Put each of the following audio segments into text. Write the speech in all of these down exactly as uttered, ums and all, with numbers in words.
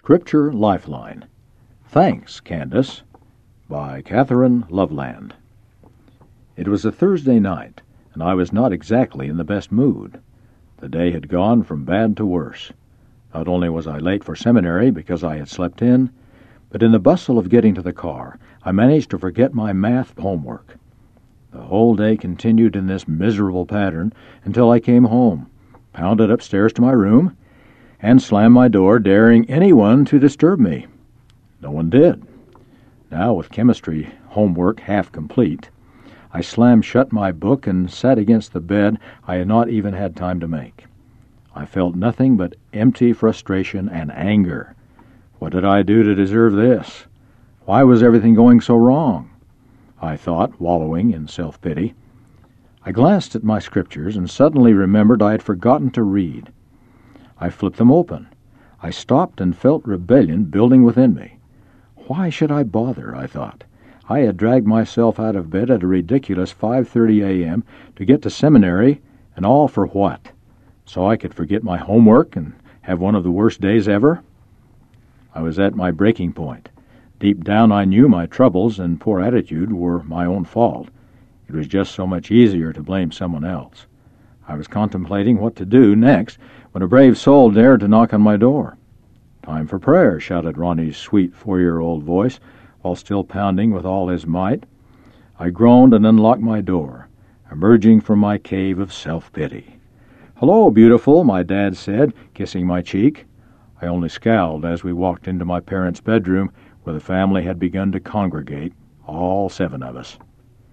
Scripture Lifeline. Thanks, Candace, by Catherine Loveland. It was a Thursday night, and I was not exactly in the best mood. The day had gone from bad to worse. Not only was I late for seminary because I had slept in, but in the bustle of getting to the car, I managed to forget my math homework. The whole day continued in this miserable pattern until I came home, pounded upstairs to my room, and slammed my door, daring anyone to disturb me. No one did. Now, with chemistry homework half complete, I slammed shut my book and sat against the bed I had not even had time to make. I felt nothing but empty frustration and anger. What did I do to deserve this? Why was everything going so wrong? I thought, wallowing in self-pity. I glanced at my scriptures and suddenly remembered I had forgotten to read. I flipped them open. I stopped and felt rebellion building within me. Why should I bother, I thought. I had dragged myself out of bed at a ridiculous five thirty a.m. to get to seminary, and all for what? So I could forget my homework and have one of the worst days ever? I was at my breaking point. Deep down I knew my troubles and poor attitude were my own fault. It was just so much easier to blame someone else. I was contemplating what to do next when a brave soul dared to knock on my door. "Time for prayer," shouted Ronnie's sweet four-year-old voice, while still pounding with all his might. I groaned and unlocked my door, emerging from my cave of self-pity. "Hello, beautiful," my dad said, kissing my cheek. I only scowled as we walked into my parents' bedroom, where the family had begun to congregate, all seven of us.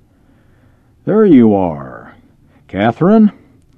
"There you are, Catherine.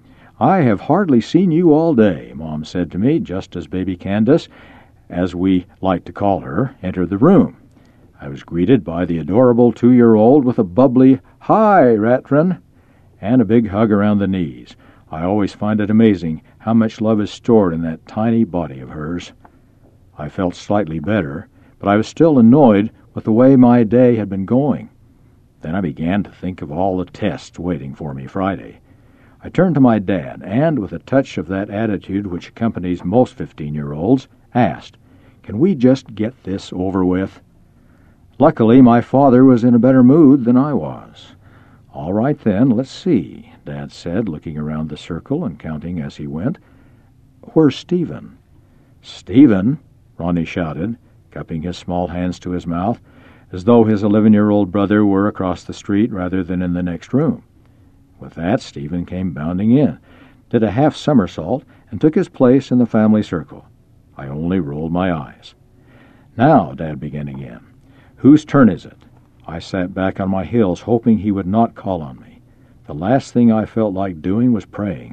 I have hardly seen you all day," Mom said to me, just as baby Candace, as we like to call her, entered the room. I was greeted by the adorable two-year-old with a bubbly, "Hi, Ratrin," and a big hug around the knees. I always find it amazing how much love is stored in that tiny body of hers. I felt slightly better, but I was still annoyed with the way my day had been going. Then I began to think of all the tests waiting for me Friday. I turned to my dad and, with a touch of that attitude which accompanies most fifteen-year-olds, asked, "Can we just get this over with?" Luckily, my father was in a better mood than I was. "All right, then, let's see," Dad said, looking around the circle and counting as he went. "Where's Stephen?" "Stephen?" Ronnie shouted, cupping his small hands to his mouth, as though his eleven-year-old brother were across the street rather than in the next room. With that, Stephen came bounding in, did a half somersault, and took his place in the family circle. I only rolled my eyes. "Now," Dad began again, "whose turn is it?" I sat back on my heels, hoping he would not call on me. The last thing I felt like doing was praying.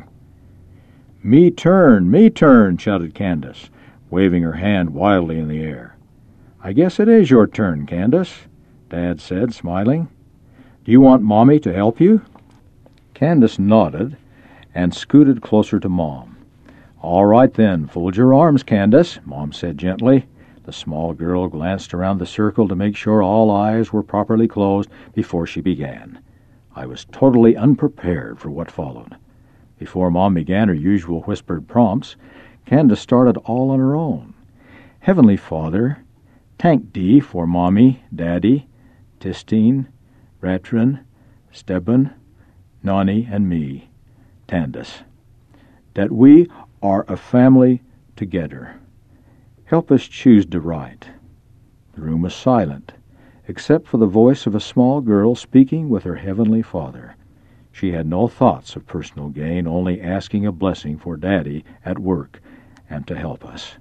"Me turn, me turn," shouted Candace, waving her hand wildly in the air. "I guess it is your turn, Candace," Dad said, smiling. "Do you want Mommy to help you?" Candace nodded and scooted closer to Mom. "All right, then, fold your arms, Candace," Mom said gently. The small girl glanced around the circle to make sure all eyes were properly closed before she began. I was totally unprepared for what followed. Before Mom began her usual whispered prompts, Candace started all on her own. "Heavenly Father, tank D for Mommy, Daddy, Tistine, Ratrin, Stebben, Nani, and me, Tandis, that we are a family together. Help us choose the right." The room was silent, except for the voice of a small girl speaking with her heavenly Father. She had no thoughts of personal gain, only asking a blessing for Daddy at work and to help us.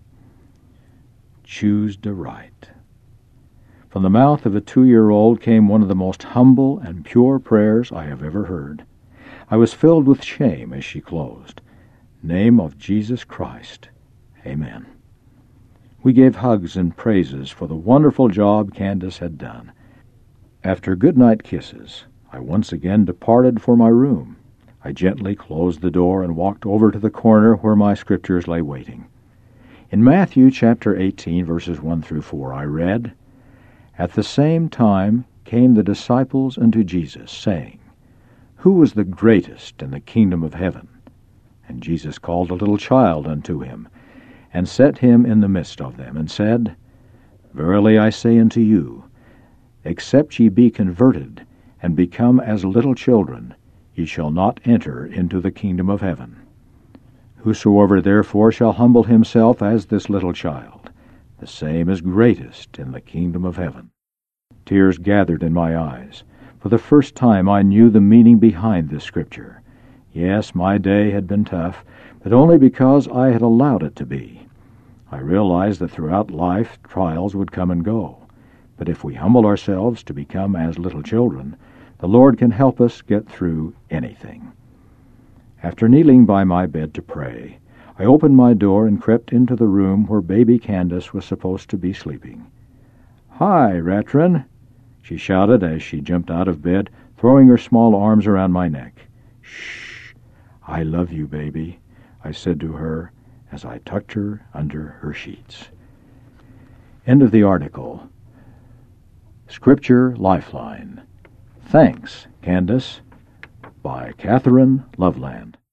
Choose the right. From the mouth of a two-year-old came one of the most humble and pure prayers I have ever heard. I was filled with shame as she closed. "Name of Jesus Christ. Amen." We gave hugs and praises for the wonderful job Candace had done. After good-night kisses, I once again departed for my room. I gently closed the door and walked over to the corner where my scriptures lay waiting. In Matthew chapter eighteen, verses one through four, I read, "At the same time came the disciples unto Jesus, saying, Who is the greatest in the kingdom of heaven? And Jesus called a little child unto him, and set him in the midst of them, and said, Verily I say unto you, except ye be converted, and become as little children, ye shall not enter into the kingdom of heaven. Whosoever therefore shall humble himself as this little child, the same is greatest in the kingdom of heaven. Tears gathered in my eyes. For the first time I knew the meaning behind this scripture. Yes, my day had been tough, but only because I had allowed it to be. I realized that throughout life trials would come and go. But if we humble ourselves to become as little children, the Lord can help us get through anything. After kneeling by my bed to pray, I opened my door and crept into the room where baby Candace was supposed to be sleeping. "Hi, Ratrin," she shouted as she jumped out of bed, throwing her small arms around my neck. "Shh, I love you, baby," I said to her as I tucked her under her sheets. End of the article. Scripture Lifeline. Thanks, Candace, by Catherine Loveland.